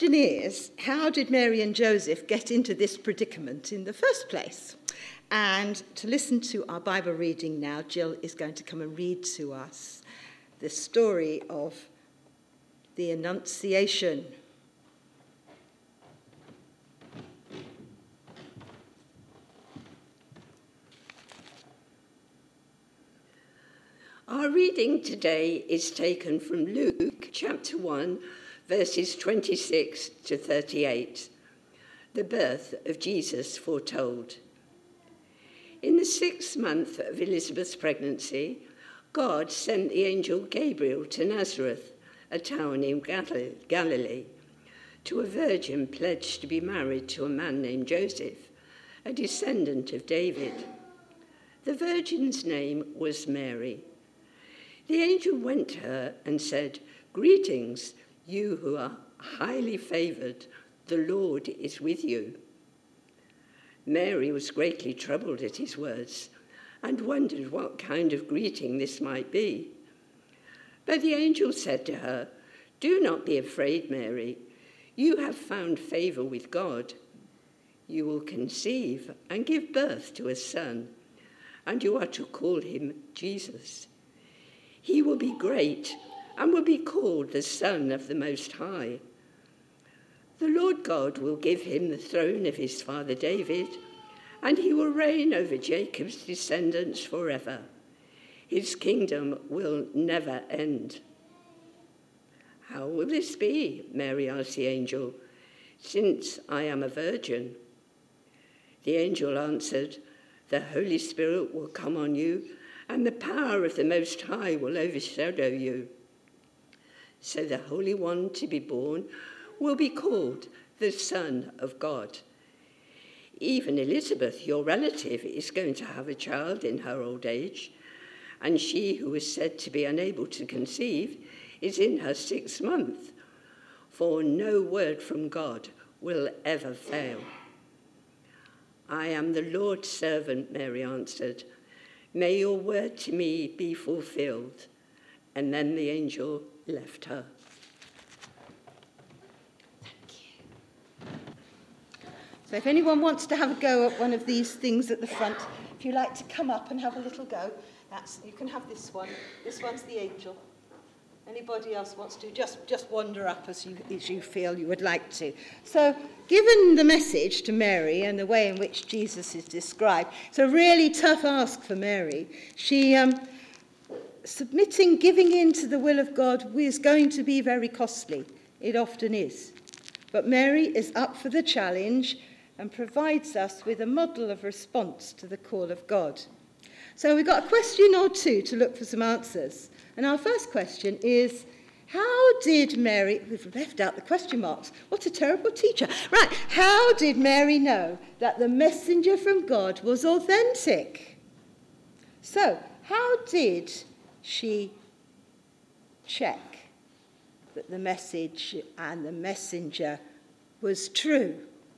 question is, how did Mary and Joseph get into this predicament in the first place? And to listen to our Bible reading now, Jill is going to come and read to us the story of the Annunciation. Our reading today is taken from Luke chapter 1, verses 26 to 38, the birth of Jesus foretold. In the 6th month of Elizabeth's pregnancy, God sent the angel Gabriel to Nazareth, a town in Galilee, to a virgin pledged to be married to a man named Joseph, a descendant of David. The virgin's name was Mary. The angel went to her and said, "Greetings, you who are highly favoured, the Lord is with you." Mary was greatly troubled at his words and wondered what kind of greeting this might be. But the angel said to her, "Do not be afraid, Mary. You have found favour with God. You will conceive and give birth to a son, and you are to call him Jesus. He will be great and will be called the Son of the Most High. The Lord God will give him the throne of his father David, and he will reign over Jacob's descendants forever. His kingdom will never end." "How will this be?" Mary asked the angel, "since I am a virgin?" The angel answered, "The Holy Spirit will come on you, and the power of the Most High will overshadow you. So the Holy One to be born will be called the Son of God. Even Elizabeth, your relative, is going to have a child in her old age, and she who was said to be unable to conceive is in her 6th month, for no word from God will ever fail." "I am the Lord's servant," Mary answered. "May your word to me be fulfilled." And then the angel left her. Thank you. So if anyone wants to have a go at one of these things at the front, if you like to come up and have a little go, you can have this one. This one's the angel. Anybody else wants to, just wander up as you feel you would like to. So, given the message to Mary and the way in which Jesus is described, it's a really tough ask for Mary. She, giving in to the will of God is going to be very costly. It often is. But Mary is up for the challenge and provides us with a model of response to the call of God. So we've got a question or two to look for some answers. And our first question is, how did Mary... We've left out the question marks. What a terrible teacher. Right, how did Mary know that the messenger from God was authentic? So, how did she check that the message and the messenger was true?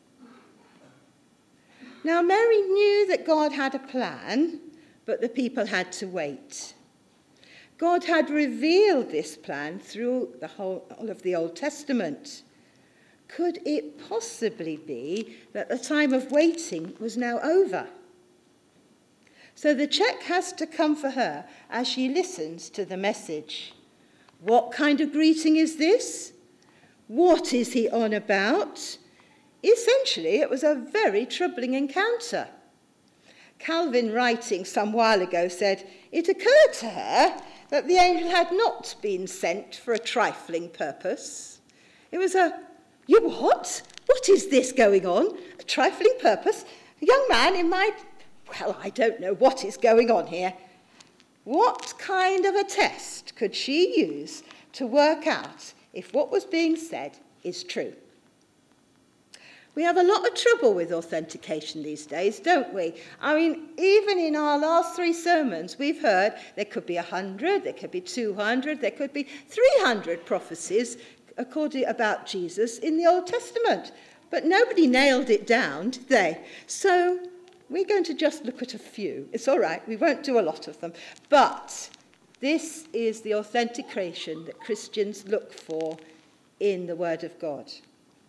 Now, Mary knew that God had a plan, but the people had to wait. God had revealed this plan through all of the Old Testament. Could it possibly be that the time of waiting was now over? So the check has to come for her as she listens to the message. What kind of greeting is this? What is he on about? Essentially, it was a very troubling encounter. Calvin, writing some while ago, said, "It occurred to her that the angel had not been sent for a trifling purpose. It was you what? What is this going on? A trifling purpose? A young man in my... Well, I don't know what is going on here." What kind of a test could she use to work out if what was being said is true? We have a lot of trouble with authentication these days, don't we? I mean, even in our last 3 sermons, we've heard there could be 100, there could be 200, there could be 300 prophecies about Jesus in the Old Testament. But nobody nailed it down, did they? So we're going to just look at a few. It's all right, we won't do a lot of them. But this is the authentication that Christians look for in the Word of God.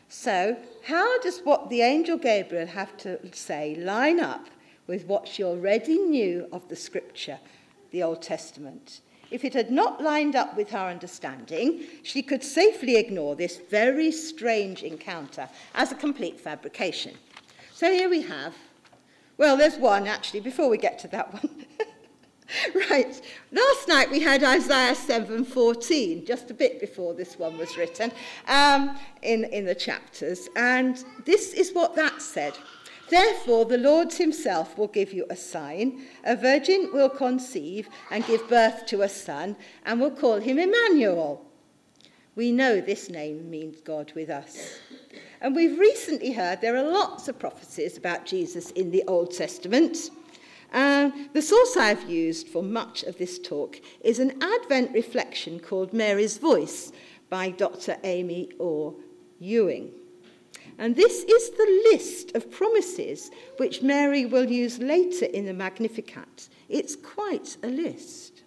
So, how does what the angel Gabriel have to say line up with what she already knew of the scripture, the Old Testament? If it had not lined up with her understanding, she could safely ignore this very strange encounter as a complete fabrication. So here we have, well, there's one actually, before we get to that one. Right, last night we had Isaiah 7:14, just a bit before this one was written, in the chapters. And this is what that said. Therefore, the Lord himself will give you a sign. A virgin will conceive and give birth to a son, and will call him Emmanuel. We know this name means God with us. And we've recently heard there are lots of prophecies about Jesus in the Old Testament. The source I've used for much of this talk is an Advent reflection called Mary's Voice by Dr. Amy Orr Ewing. And this is the list of promises which Mary will use later in the Magnificat. It's quite a list.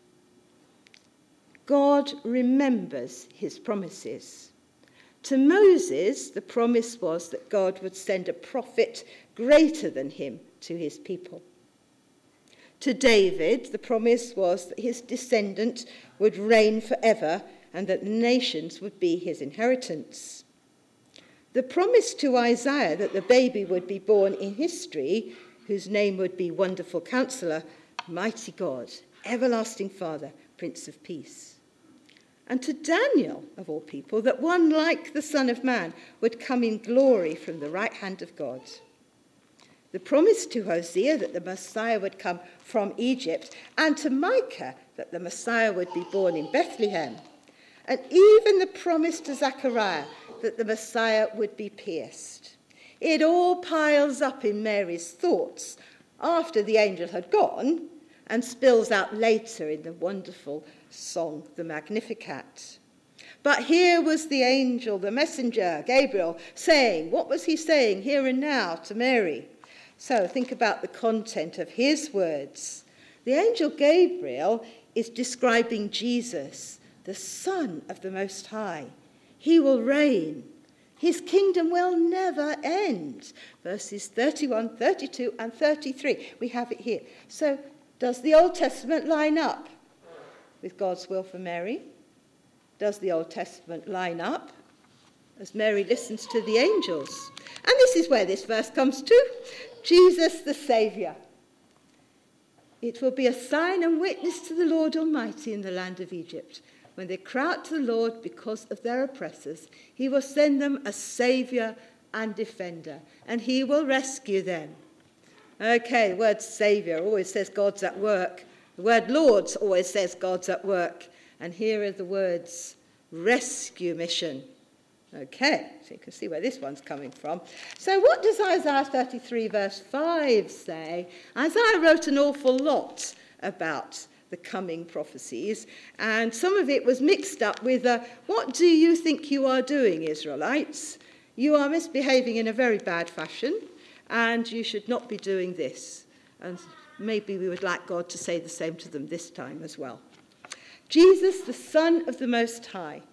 God remembers his promises. To Moses, the promise was that God would send a prophet greater than him to his people. To David, the promise was that his descendant would reign forever and that the nations would be his inheritance. The promise to Isaiah that the baby would be born in history, whose name would be Wonderful Counselor, Mighty God, Everlasting Father, Prince of Peace. And to Daniel, of all people, that one like the Son of Man would come in glory from the right hand of God. The promise to Hosea that the Messiah would come from Egypt, and to Micah that the Messiah would be born in Bethlehem. And even the promise to Zechariah that the Messiah would be pierced. It all piles up in Mary's thoughts after the angel had gone and spills out later in the wonderful song, the Magnificat. But here was the angel, the messenger, Gabriel, saying, what was he saying here and now to Mary? So think about the content of his words. The angel Gabriel is describing Jesus, the Son of the Most High. He will reign. His kingdom will never end. Verses 31, 32, and 33. We have it here. So does the Old Testament line up with God's will for Mary? Does the Old Testament line up as Mary listens to the angels? And this is where this verse comes to. Jesus the Saviour. It will be a sign and witness to the Lord Almighty in the land of Egypt. When they cry out to the Lord because of their oppressors, he will send them a saviour and defender, and he will rescue them. Okay, the word saviour always says God's at work. The word Lord always says God's at work. And here are the words rescue mission. Okay, so you can see where this one's coming from. So what does Isaiah 33 verse 5 say? Isaiah wrote an awful lot about the coming prophecies, and some of it was mixed up with, what do you think you are doing, Israelites? You are misbehaving in a very bad fashion, and you should not be doing this. And maybe we would like God to say the same to them this time as well. Jesus, the Son of the Most High.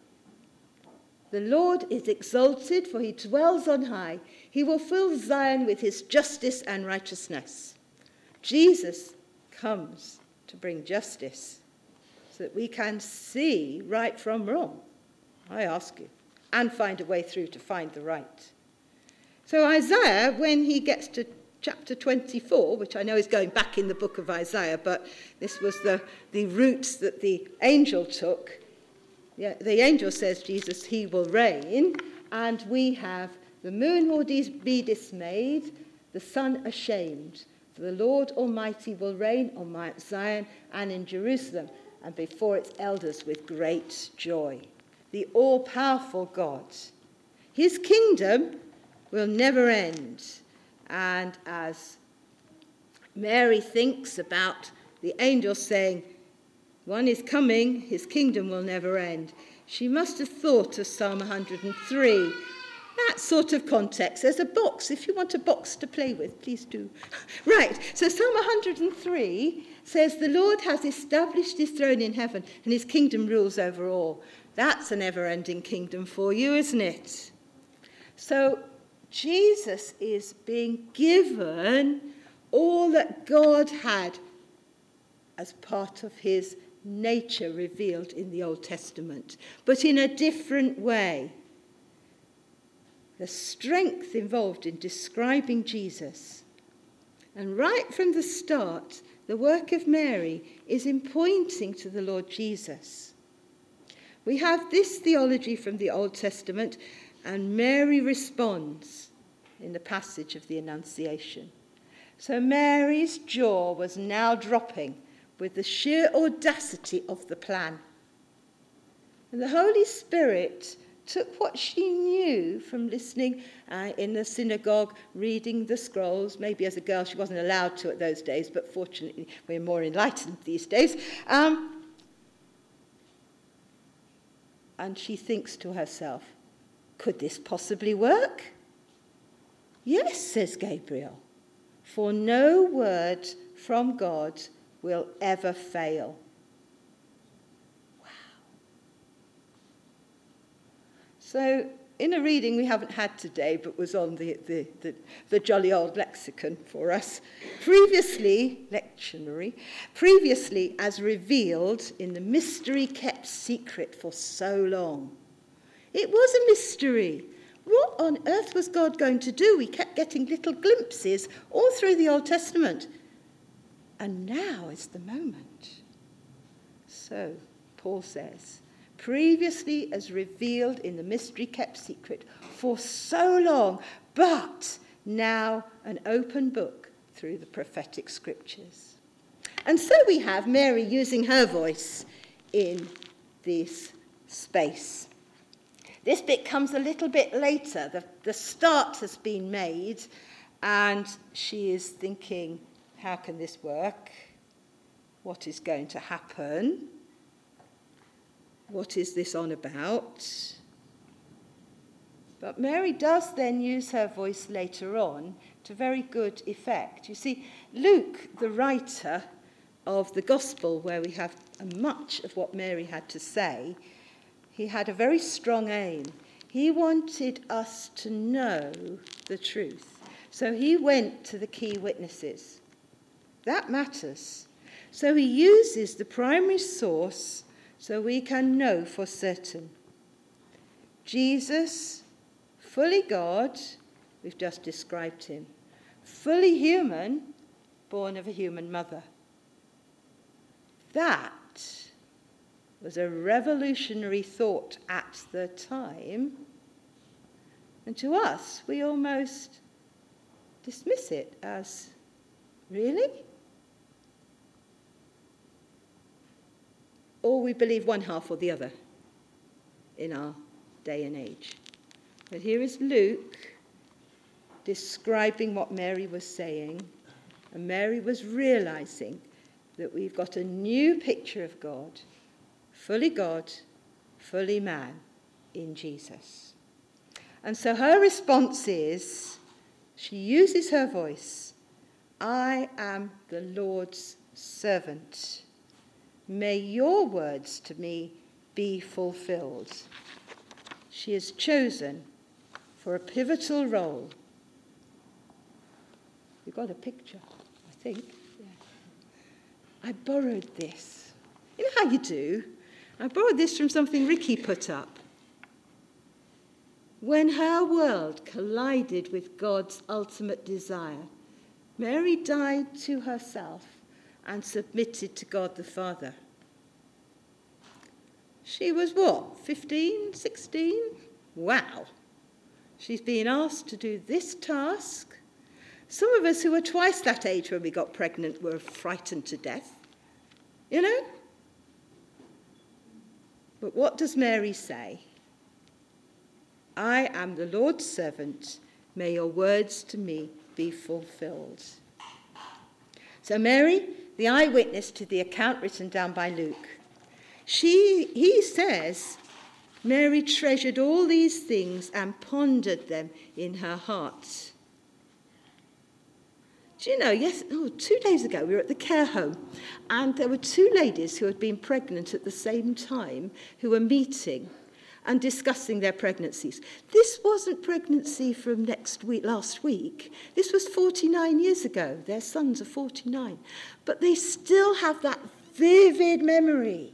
The Lord is exalted, for he dwells on high. He will fill Zion with his justice and righteousness. Jesus comes to bring justice so that we can see right from wrong, I ask you, and find a way through to find the right. So Isaiah, when he gets to chapter 24, which I know is going back in the book of Isaiah, but this was the routes that the angel took. Yeah, the angel says, Jesus, he will reign, and we have the moon will be dismayed, the sun ashamed. For the Lord Almighty will reign on Mount Zion and in Jerusalem, and before its elders with great joy. The all-powerful God. His kingdom will never end. And as Mary thinks about the angel saying, one is coming, his kingdom will never end, she must have thought of Psalm 103. That sort of context. There's a box. If you want a box to play with, please do. Right, so Psalm 103 says, the Lord has established his throne in heaven, and his kingdom rules over all. That's a never-ending kingdom for you, isn't it? So Jesus is being given all that God had as part of his nature revealed in the Old Testament, but in a different way. The strength involved in describing Jesus. And right from the start, the work of Mary is in pointing to the Lord Jesus. We have this theology from the Old Testament, and Mary responds in the passage of the Annunciation. So Mary's jaw was now dropping with the sheer audacity of the plan. And the Holy Spirit took what she knew from listening in the synagogue, reading the scrolls. Maybe as a girl she wasn't allowed to at those days, but fortunately we're more enlightened these days. And she thinks to herself, could this possibly work? Yes, says Gabriel, for no word from God will ever fail. Wow. So in a reading we haven't had today, but was on the jolly old lexicon for us, previously as revealed in the mystery kept secret for so long. It was a mystery. What on earth was God going to do? We kept getting little glimpses all through the Old Testament. And now is the moment. So, Paul says, previously as revealed in the mystery kept secret for so long, but now an open book through the prophetic scriptures. And so we have Mary using her voice in this space. This bit comes a little bit later. The start has been made, and she is thinking, how can this work? What is going to happen? What is this on about? But Mary does then use her voice later on to very good effect. You see, Luke, the writer of the Gospel, where we have much of what Mary had to say, he had a very strong aim. He wanted us to know the truth. So he went to the key witnesses. That matters. So he uses the primary source so we can know for certain. Jesus, fully God, we've just described him. Fully human, born of a human mother. That was a revolutionary thought at the time. And to us, we almost dismiss it as, really? Or we believe one half or the other in our day and age. But here is Luke describing what Mary was saying, and Mary was realizing that we've got a new picture of God, fully man in Jesus. And so her response is, she uses her voice, I am the Lord's servant. May your words to me be fulfilled. She is chosen for a pivotal role. You've got a picture, I think. Yeah. I borrowed this. You know how you do? I borrowed this from something Ricky put up. When her world collided with God's ultimate desire, Mary died to herself and submitted to God the Father. She was what, 15, 16? Wow. She's being asked to do this task. Some of us who were twice that age when we got pregnant were frightened to death. You know? But what does Mary say? I am the Lord's servant. May your words to me be fulfilled. So Mary, the eyewitness to the account written down by Luke, he says, Mary treasured all these things and pondered them in her heart. Do you know, 2 days ago we were at the care home, and there were two ladies who had been pregnant at the same time who were meeting. and discussing their pregnancies. This wasn't pregnancy from last week. This was 49 years ago. Their sons are 49. But they still have that vivid memory.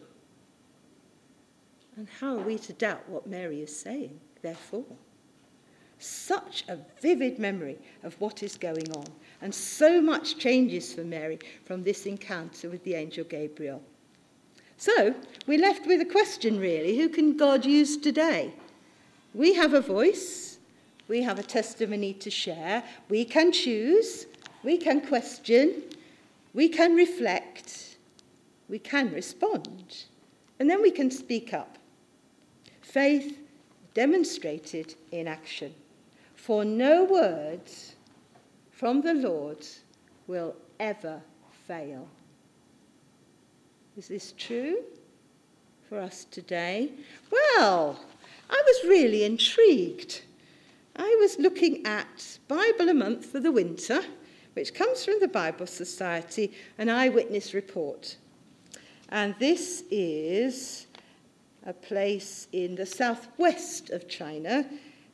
And how are we to doubt what Mary is saying, therefore? Such a vivid memory of what is going on. And so much changes for Mary from this encounter with the angel Gabriel. So, we're left with a question, really. Who can God use today? We have a voice. We have a testimony to share. We can choose. We can question. We can reflect. We can respond. And then we can speak up. Faith demonstrated in action. For no words from the Lord will ever fail. Is this true for us today? Well, I was really intrigued. I was looking at Bible a Month for the Winter, which comes from the Bible Society, an eyewitness report. And this is a place in the southwest of China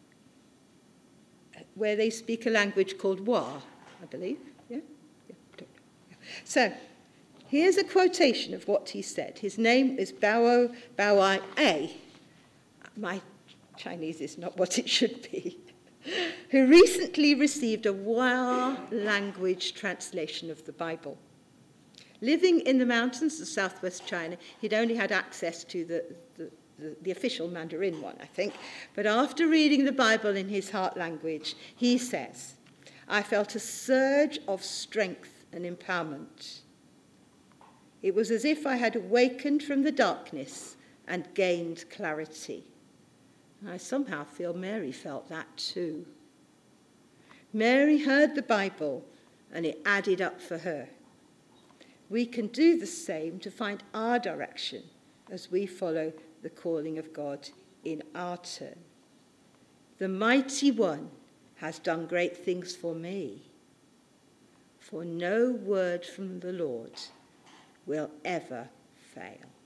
where they speak a language called Hua, I believe. Yeah? So, here's a quotation of what he said. His name is Bao A. My Chinese is not what it should be. Who recently received a Hua language translation of the Bible. Living in the mountains of southwest China, he'd only had access to the official Mandarin one, I think. But after reading the Bible in his heart language, he says, I felt a surge of strength and empowerment. It was as if I had awakened from the darkness and gained clarity. I somehow feel Mary felt that too. Mary heard the Bible and it added up for her. We can do the same to find our direction as we follow the calling of God in our turn. The Mighty One has done great things for me, for no word from the Lord will ever fail.